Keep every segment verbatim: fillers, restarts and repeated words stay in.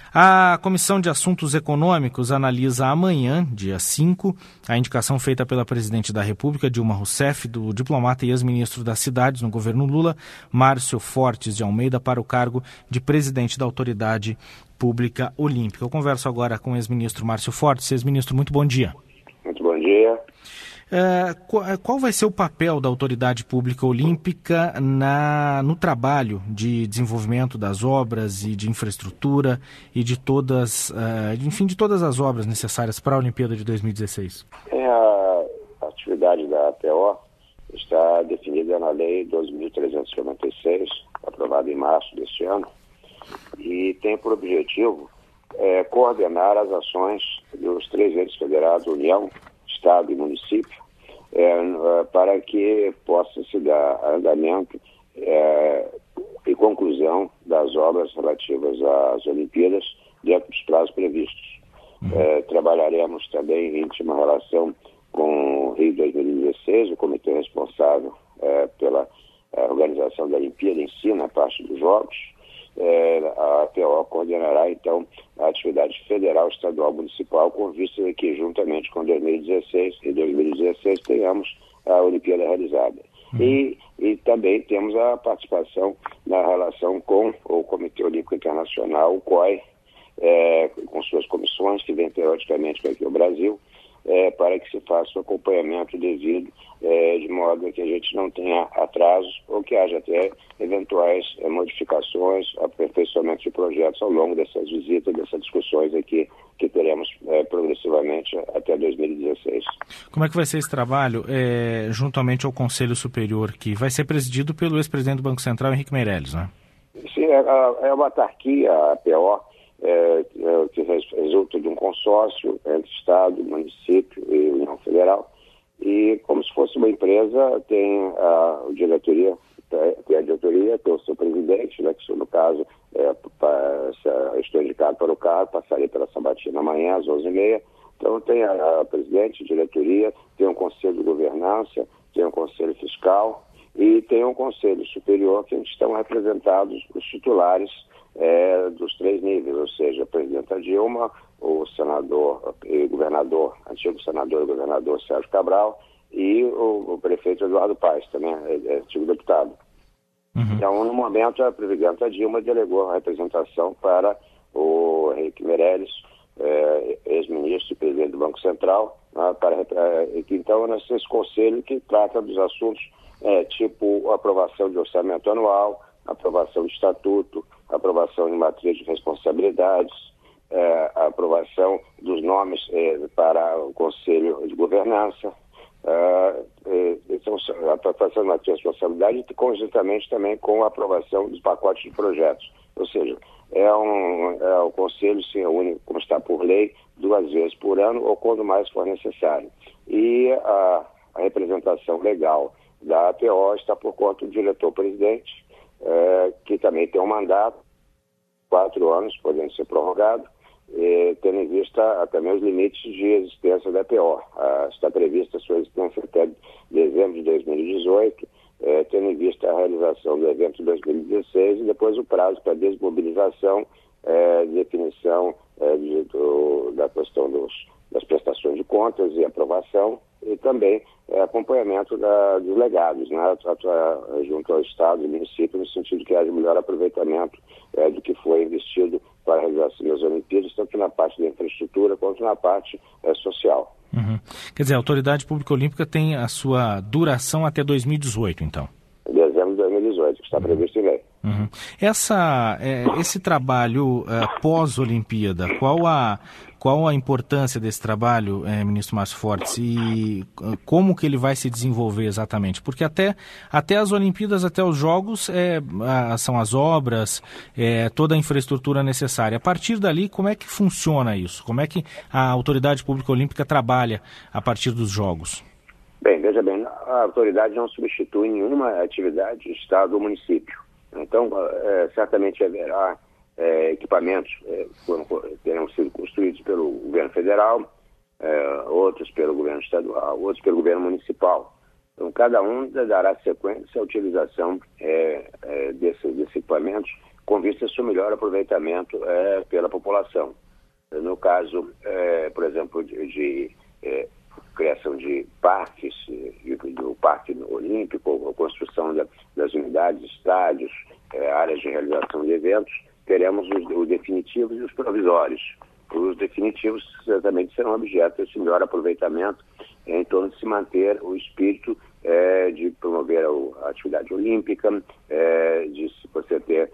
A Comissão de Assuntos Econômicos analisa amanhã, dia cinco, a indicação feita pela Presidente da República, Dilma Rousseff, do diplomata e ex-ministro das Cidades no governo Lula, Márcio Fortes de Almeida, para o cargo de presidente da Autoridade Pública Olímpica. Eu converso agora com o ex-ministro Márcio Fortes. Ex-ministro, muito bom dia. Muito bom dia. É, qual vai ser o papel da Autoridade Pública Olímpica na, no trabalho de desenvolvimento das obras e de infraestrutura e de todas, uh, enfim, de todas as obras necessárias para a Olimpíada de dois mil e dezesseis? É, a atividade da A P O está definida na Lei doze mil trezentos e noventa e seis, aprovada em março deste ano, e tem por objetivo é, coordenar as ações dos três entes federados, União, Estado e município, é, para que possa se dar andamento é, e conclusão das obras relativas às Olimpíadas dentro dos prazos previstos. É, trabalharemos também em íntima relação com o Rio dois mil e dezesseis, o comitê responsável é, pela é, organização da Olimpíada em si, na parte dos Jogos. É, a A P O coordenará, então, a atividade federal, estadual, municipal, com vista de que, juntamente com dois mil e dezesseis e dois mil e dezesseis, tenhamos a Olimpíada realizada. Uhum. E, e também temos a participação na relação com o Comitê Olímpico Internacional, o C O I, é, com suas comissões, que vem periodicamente para aqui ao Brasil, É, para que se faça o acompanhamento devido, é, de modo que a gente não tenha atrasos ou que haja até eventuais é, modificações, aperfeiçoamento de projetos ao longo dessas visitas, dessas discussões aqui que teremos é, progressivamente até dois mil e dezesseis. Como é que vai ser esse trabalho é, juntamente ao Conselho Superior, que vai ser presidido pelo ex-presidente do Banco Central, Henrique Meirelles, né? Sim, é, é uma autarquia, a A P O, É, é, que resulta de um consórcio entre Estado, município e União Federal, e como se fosse uma empresa, tem a, a diretoria, tem a diretoria, tem o seu presidente, né, que no caso é, pra, estou indicado para o cargo, passarei pela sabatina amanhã às onze e meia. Então tem a, a presidente, a diretoria, tem um conselho de governança, tem um conselho fiscal e tem um conselho superior que estão representados os titulares É, dos três níveis, ou seja, a presidenta Dilma, o senador e governador, antigo senador e governador Sérgio Cabral e o, o prefeito Eduardo Paes, também é, é antigo deputado. Uhum. Então, no momento, a presidenta Dilma delegou a representação para o Henrique Meirelles, é, ex-ministro e presidente do Banco Central, né, para, é, então, nesse conselho que trata dos assuntos é, tipo aprovação de orçamento anual, aprovação de estatuto, aprovação de matriz de responsabilidades, é, a aprovação dos nomes é, para o Conselho de Governança, é, é, então, a aprovação de matriz de responsabilidade e conjuntamente também com a aprovação dos pacotes de projetos. Ou seja, é um, é, o Conselho se reúne, como está por lei, duas vezes por ano ou quando mais for necessário. E a, a representação legal da A P O está por conta do diretor-presidente, É, que também tem um mandato, quatro anos, podendo ser prorrogado, e, tendo em vista também os limites de existência da A P O. Ah, está prevista a sua existência até dezembro de dois mil e dezoito, é, tendo em vista a realização do evento de dois mil e dezesseis e depois o prazo para desmobilização, é, definição é, de, do, da questão dos, das prestações de contas e aprovação, e também é, acompanhamento da, dos legados, né, junto ao Estado e município, no sentido que haja melhor aproveitamento é, do que foi investido para a realização das Olimpíadas, tanto na parte da infraestrutura quanto na parte é, social. Uhum. Quer dizer, a Autoridade Pública Olímpica tem a sua duração até dois mil e dezoito, então? Dezembro de dois mil e dezoito, que está previsto em lei. Uhum. Essa, é, esse trabalho é, pós-Olimpíada, qual a, qual a importância desse trabalho, é, ministro Márcio Fortes, e como que ele vai se desenvolver exatamente? Porque até, até as Olimpíadas, até os Jogos, é, a, são as obras, é, toda a infraestrutura necessária. A partir dali, como é que funciona isso? Como é que a Autoridade Pública Olímpica trabalha a partir dos Jogos? Bem, veja bem, a autoridade não substitui nenhuma atividade de Estado ou município. Então, é, certamente haverá é, equipamentos é, que terão sido construídos pelo governo federal, é, outros pelo governo estadual, outros pelo governo municipal. Então, cada um dará sequência à utilização é, é, desses, desses equipamentos com vista ao seu melhor aproveitamento é, pela população. No caso, é, por exemplo, de, de é, criação de parques, de, do Parque Olímpico, a construção da, das unidades, estádios, é, áreas de realização de eventos, teremos os, os definitivos e os provisórios. Os definitivos certamente serão objeto desse melhor aproveitamento em torno de se manter o espírito é, de promover a, a atividade olímpica, é, de você ter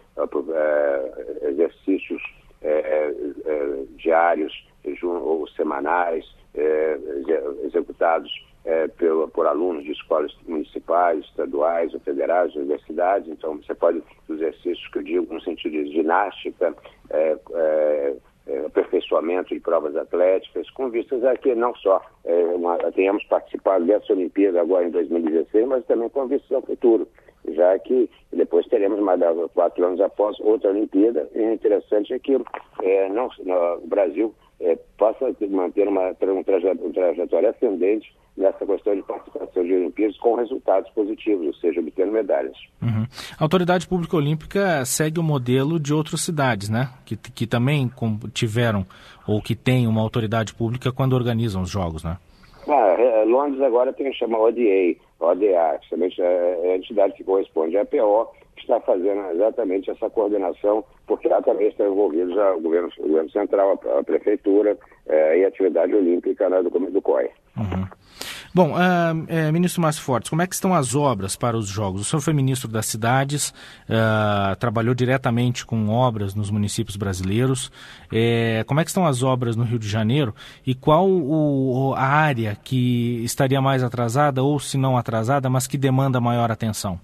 é, exercícios é, é, diários ou semanais é, executados é, pelo, por alunos de escolas municipais, estaduais ou federais, universidades. Então, você pode, os exercícios que eu digo no sentido de ginástica, é, é, É, aperfeiçoamento de provas atléticas, com vistas a que não só é, uma, tenhamos participado dessa Olimpíada agora em dois mil e dezesseis, mas também com vistas ao futuro, já que depois teremos mais quatro anos após outra Olimpíada. E o interessante é que é, não, no, o Brasil é, possa manter uma, uma trajetória ascendente nessa questão de participação de Olimpíadas com resultados positivos, ou seja, obtendo medalhas. Uhum. A Autoridade Pública Olímpica segue o modelo de outras cidades, né? Que, que também tiveram ou que têm uma autoridade pública quando organizam os jogos, né? Ah, Londres agora tem que chamar O D A, O D A, que também é a entidade que corresponde à P O, que está fazendo exatamente essa coordenação, porque lá também estão envolvidos o governo, o governo central, a, a prefeitura é, e a atividade olímpica, né, do, do C O I. Uhum. Bom, uh, é, ministro Márcio Fortes, como é que estão as obras para os Jogos? O senhor foi ministro das cidades, uh, trabalhou diretamente com obras nos municípios brasileiros. É, como é que estão as obras no Rio de Janeiro e qual o, a área que estaria mais atrasada ou, se não atrasada, mas que demanda maior atenção?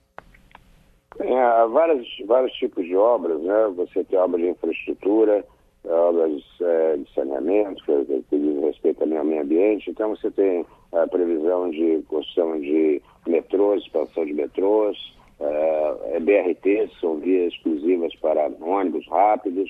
Tem há vários, vários tipos de obras, né? Você tem obras de infraestrutura, obras é, de saneamento, que, que diz respeito ao meio ambiente. Então você tem a previsão de construção de metrôs, expansão de metrôs, é, B R Ts, são vias exclusivas para ônibus rápidos.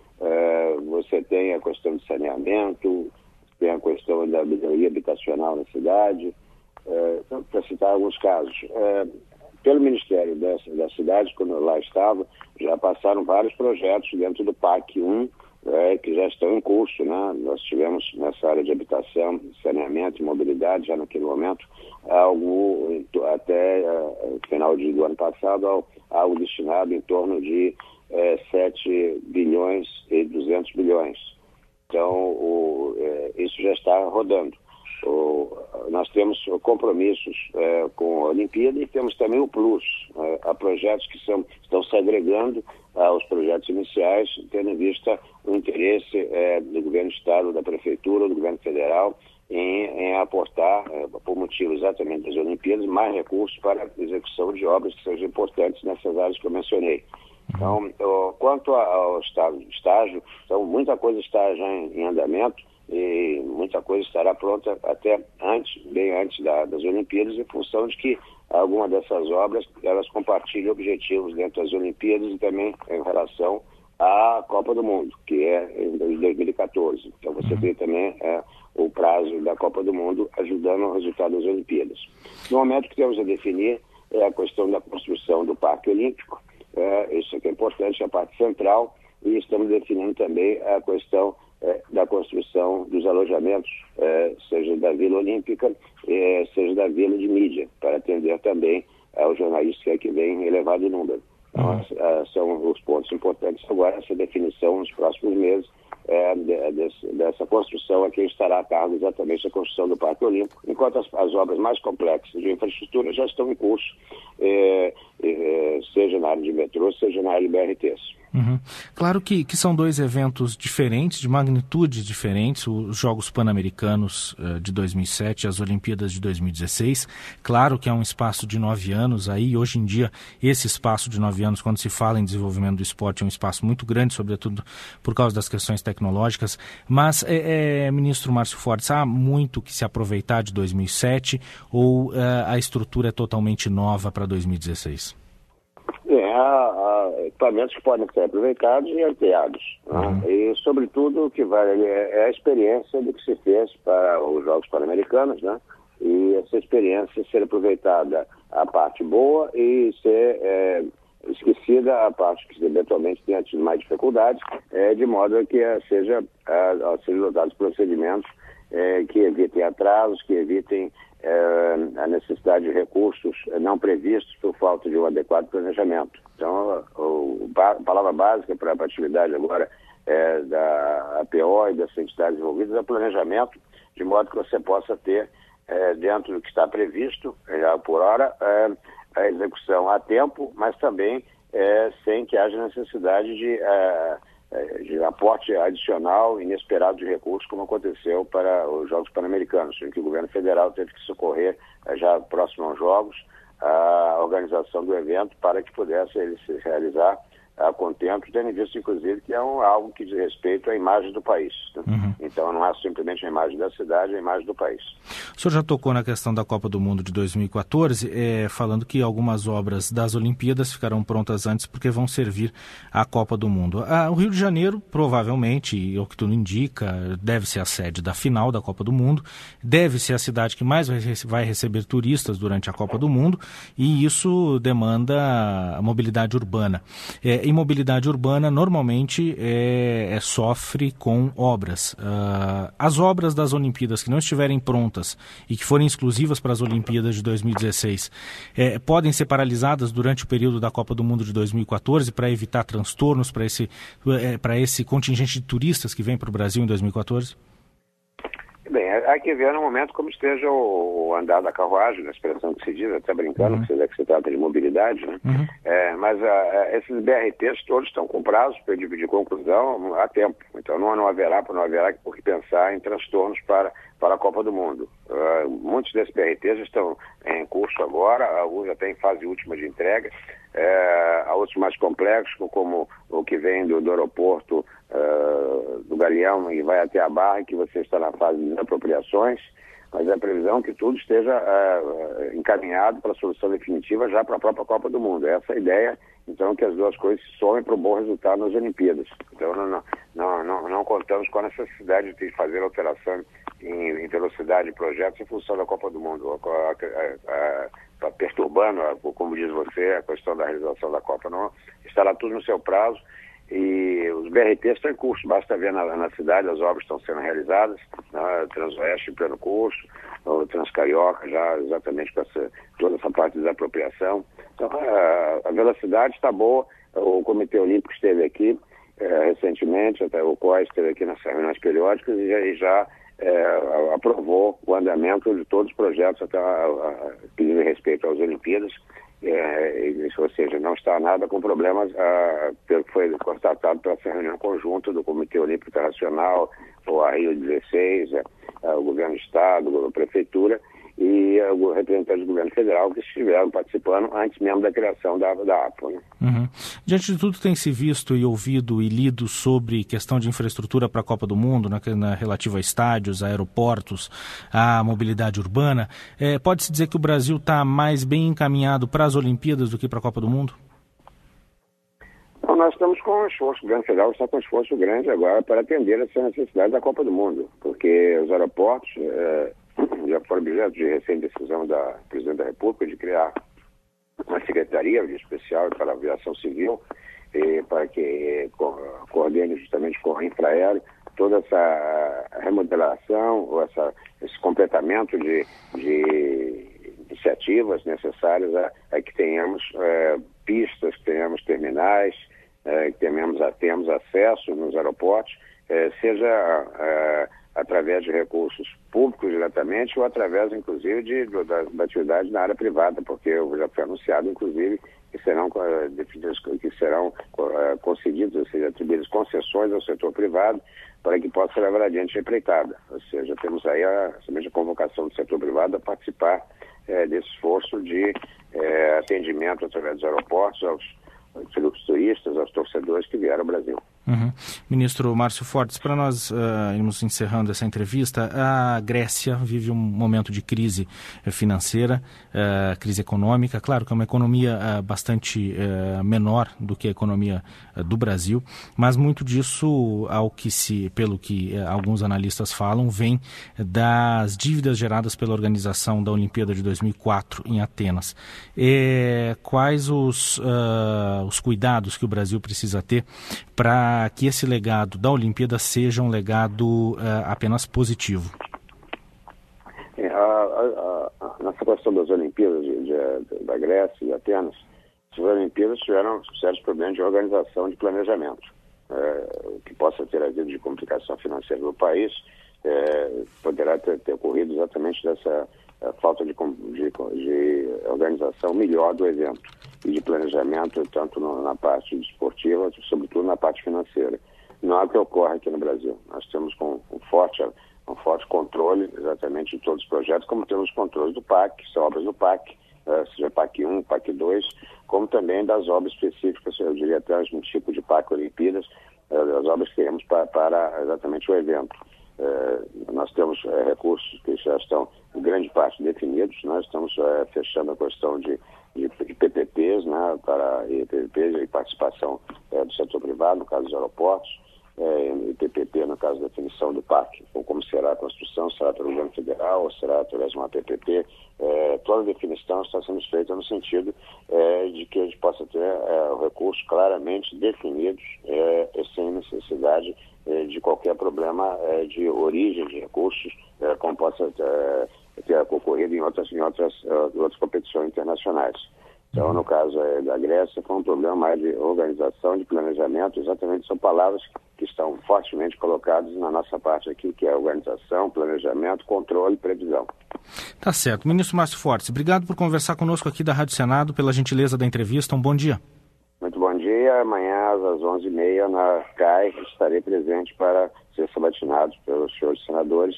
É, você tem a questão de saneamento, tem a questão da melhoria habitacional na cidade, é, então, para citar alguns casos. É, pelo Ministério das, das Cidades, quando eu lá estava, já passaram vários projetos dentro do P A C um, É, que já estão em curso, né? Nós tivemos nessa área de habitação, saneamento e mobilidade, já naquele momento, algo até uh, final de, do ano passado, algo destinado em torno de uh, sete bilhões e duzentos bilhões. Então, o, uh, isso já está rodando. O, nós temos compromissos uh, com a Olimpíada e temos também o Plus. Uh, há projetos que são, estão se agregando aos projetos iniciais, tendo em vista o interesse eh, do governo do Estado, da Prefeitura, do governo federal, em, em aportar, eh, por motivo exatamente das Olimpíadas, mais recursos para a execução de obras que sejam importantes nessas áreas que eu mencionei. Então, oh, quanto ao estado, estágio, então, muita coisa está já em, em andamento e muita coisa estará pronta até antes, bem antes da, das Olimpíadas, em função de que algumas dessas obras, elas compartilham objetivos dentro das Olimpíadas e também em relação à Copa do Mundo, que é em dois mil e quatorze. Então você tem também é, o prazo da Copa do Mundo ajudando o resultado das Olimpíadas. No momento que temos a definir é a questão da construção do Parque Olímpico, é, isso aqui é importante, a parte central, e estamos definindo também a questão é, da construção dos alojamentos, é, seja da Vila Olímpica, é, seja da Vila de Mídia, para atender também aos jornalistas que vem em elevado número. Então, uhum. São os pontos importantes agora, essa definição nos próximos meses é, de, de, dessa construção a quem estará a cargo exatamente da construção do Parque Olímpico, enquanto as, as obras mais complexas de infraestrutura já estão em curso, é, é, seja na área de metrô, seja na área de B R Ts. Uhum. Claro que, que são dois eventos diferentes, de magnitudes diferentes, os Jogos Pan-Americanos uh, de dois mil e sete e as Olimpíadas de dois mil e dezesseis. Claro que é um espaço de nove anos, aí hoje em dia esse espaço de nove anos, quando se fala em desenvolvimento do esporte, é um espaço muito grande, sobretudo por causa das questões tecnológicas, mas, é, é, ministro Márcio Fortes, há muito que se aproveitar de dois mil e sete ou uh, a estrutura é totalmente nova para dois mil e dezesseis? É, há, há equipamentos que podem ser aproveitados e ampliados. Uhum. Né? E, sobretudo, o que vale é a experiência do que se fez para os Jogos Pan-Americanos, né? E essa experiência ser aproveitada a parte boa e ser é, esquecida a parte que eventualmente tenha tido mais dificuldades, é, de modo que é, seja a ser adotados procedimentos é, que evitem atrasos, que evitem é, a necessidade de recursos não previstos por falta de um adequado planejamento. Então, o, a palavra básica para a atividade agora é, da A P O e das entidades envolvidas é planejamento, de modo que você possa ter, é, dentro do que está previsto, já por hora, é, a execução a tempo, mas também é, sem que haja necessidade de, é, de aporte adicional, inesperado de recursos, como aconteceu para os Jogos Pan-Americanos, em que o governo federal teve que socorrer, é, já próximo aos Jogos, a organização do evento para que pudesse ele se realizar a contento, tendo visto, inclusive, que é um, algo que diz respeito à imagem do país. Né? Uhum. Então, não é simplesmente a imagem da cidade, é a imagem do país. O senhor já tocou na questão da Copa do Mundo de dois mil e quatorze, é, falando que algumas obras das Olimpíadas ficarão prontas antes porque vão servir à Copa do Mundo. Ah, o Rio de Janeiro, provavelmente, e o que tudo indica, deve ser a sede da final da Copa do Mundo, deve ser a cidade que mais vai, vai receber turistas durante a Copa do Mundo, e isso demanda a mobilidade urbana. É, e mobilidade urbana normalmente é, é, sofre com obras. Uh, as obras das Olimpíadas que não estiverem prontas e que forem exclusivas para as Olimpíadas de dois mil e dezesseis é, podem ser paralisadas durante o período da Copa do Mundo de dois mil e quatorze para evitar transtornos para esse, é, para esse contingente de turistas que vem para o Brasil em dois mil e quatorze? Bem, há que ver no momento como esteja o andar da carruagem, na expressão que se diz, até brincando, uhum. que, se, que se trata de mobilidade, né? Uhum. É, mas a, esses B R Ts todos estão com prazo para de conclusão há tempo. Então não, não haverá, não haverá por que pensar em transtornos para, para a Copa do Mundo. Uh, muitos desses B R Ts estão em curso agora, alguns até em fase última de entrega. É, há outros mais complexos, como o que vem do, do aeroporto uh, do Galeão e vai até a Barra, que você está na fase de apropriações, mas é a previsão que tudo esteja uh, encaminhado para a solução definitiva já para a própria Copa do Mundo. Essa é a ideia, então, que as duas coisas se somem para o bom resultado nas Olimpíadas. Então, não, não, não, não contamos com a necessidade de fazer alteração em, em velocidade de projetos em função da Copa do Mundo. A, a, a, a, perturbando, como diz você, a questão da realização da Copa. Não, estará tudo no seu prazo e os B R Ts estão em curso. Basta ver na, na cidade, as obras estão sendo realizadas, né? Transoeste em pleno curso, o Transcarioca já exatamente com essa, toda essa parte de desapropriação. Então, a, a velocidade está boa. O Comitê Olímpico esteve aqui é, recentemente, até o C O I esteve aqui nas reuniões periódicas e já, e já é, aprovou o andamento de todos os projetos até a, a, que dizem respeito às Olimpíadas. É, ou seja, não está nada com problemas, a, pelo que foi constatado pela reunião conjunta do Comitê Olímpico Internacional, a Rio dezesseis, a, a, o Governo do Estado, a Prefeitura e o representante do Governo Federal que estiveram participando antes mesmo da criação da, da A P O. Né? Uhum. Diante de tudo tem se visto e ouvido e lido sobre questão de infraestrutura para a Copa do Mundo, na, na relativa a estádios, a aeroportos, a mobilidade urbana, é, pode-se dizer que o Brasil está mais bem encaminhado para as Olimpíadas do que para a Copa do Mundo? Então, nós estamos com um esforço, o Governo Federal está com um esforço grande agora para atender essa necessidade da Copa do Mundo, porque os aeroportos é, já foram objeto de recente decisão da Presidente da República de criar uma secretaria especial para a aviação civil, e para que co coordene justamente com a Infraero toda essa remodelação, ou essa, esse completamento de, de iniciativas necessárias a, a que tenhamos é, pistas, que tenhamos terminais, é, que tenhamos, tenhamos acesso nos aeroportos, é, seja é, através de recursos públicos diretamente ou através, inclusive, de, de, da, da atividade na área privada, porque já foi anunciado, inclusive, que serão, que serão uh, concedidos, ou seja, atribuídas concessões ao setor privado para que possa levar adiante a empreitada. Ou seja, temos aí a, a convocação do setor privado a participar uh, desse esforço de uh, atendimento através dos aeroportos aos, aos turistas, aos torcedores que vieram ao Brasil. Uhum. Ministro Márcio Fortes, para nós uh, irmos encerrando essa entrevista, a Grécia vive um momento de crise financeira, uh, crise econômica. Claro que é uma economia uh, bastante uh, menor do que a economia uh, do Brasil, mas muito disso, ao que se, pelo que uh, alguns analistas falam, vem das dívidas geradas pela organização da Olimpíada de dois mil e quatro em Atenas. E quais os, uh, os cuidados que o Brasil precisa ter para que esse legado da Olimpíada seja um legado uh, apenas positivo? É, a, a, a, nessa questão das Olimpíadas de, de, da Grécia e Atenas, as Olimpíadas tiveram sérios problemas de organização, de planejamento. É, o que possa ter havido de complicação financeira no país é, poderá ter, ter ocorrido exatamente dessa a, falta de, de, de organização melhor do evento e de planejamento, tanto no, na parte esportiva, sobretudo na parte financeira. Não é o que ocorre aqui no Brasil. Nós temos com um forte, um forte controle exatamente de todos os projetos, como temos controles do P A C, que são obras do P A C, uh, seja P A C um, P A C dois, como também das obras específicas, eu diria até um tipo de P A C Olimpíadas, uh, das obras que temos para, para exatamente o evento. Uh, nós temos uh, recursos que já estão, em grande parte, definidos. Nós estamos uh, fechando a questão de de P P Ps, né, para e P P Ps e participação é, do setor privado, no caso dos aeroportos, é, e P P P no caso da definição do parque, ou como será a construção, será pelo governo federal ou será através de uma P P P. É, toda a definição está sendo feita no sentido é, de que a gente possa ter é, recursos claramente definidos, é, sem necessidade é, de qualquer problema é, de origem de recursos, é, como possa é, ter ocorrido em outras, em outras, uh, outras competições internacionais. Então, no caso uh, da Grécia, foi um problema mais de organização, de planejamento, exatamente são palavras que estão fortemente colocadas na nossa parte aqui, que é organização, planejamento, controle e previsão. Tá certo. Ministro Márcio Fortes, obrigado por conversar conosco aqui da Rádio Senado, pela gentileza da entrevista. Um bom dia. Muito bom dia. Amanhã, às onze e meia, na C A I, estarei presente para ser sabatinado pelos senhores senadores.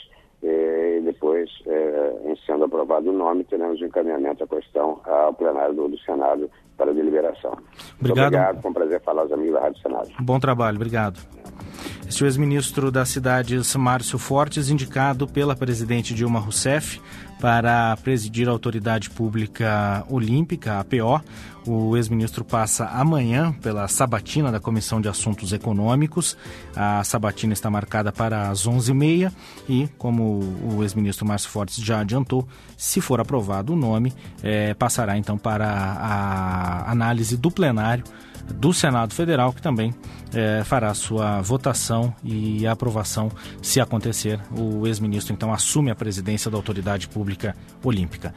E depois, é, em sendo aprovado o nome, teremos um encaminhamento da questão ao plenário do, do Senado para deliberação. Obrigado. Muito obrigado, foi um prazer falar aos amigos da Rádio Senado. Bom trabalho, obrigado. Este é o ex-ministro das Cidades, Márcio Fortes, indicado pela presidente Dilma Rousseff para presidir a Autoridade Pública Olímpica, a P O. O ex-ministro passa amanhã pela sabatina da Comissão de Assuntos Econômicos. A sabatina está marcada para as onze e meia e, como o ex-ministro Márcio Fortes já adiantou, se for aprovado o nome, é, passará então para a análise do plenário do Senado Federal, que também é, fará a sua votação e a aprovação se acontecer. O ex-ministro então assume a presidência da Autoridade Pública Olímpica.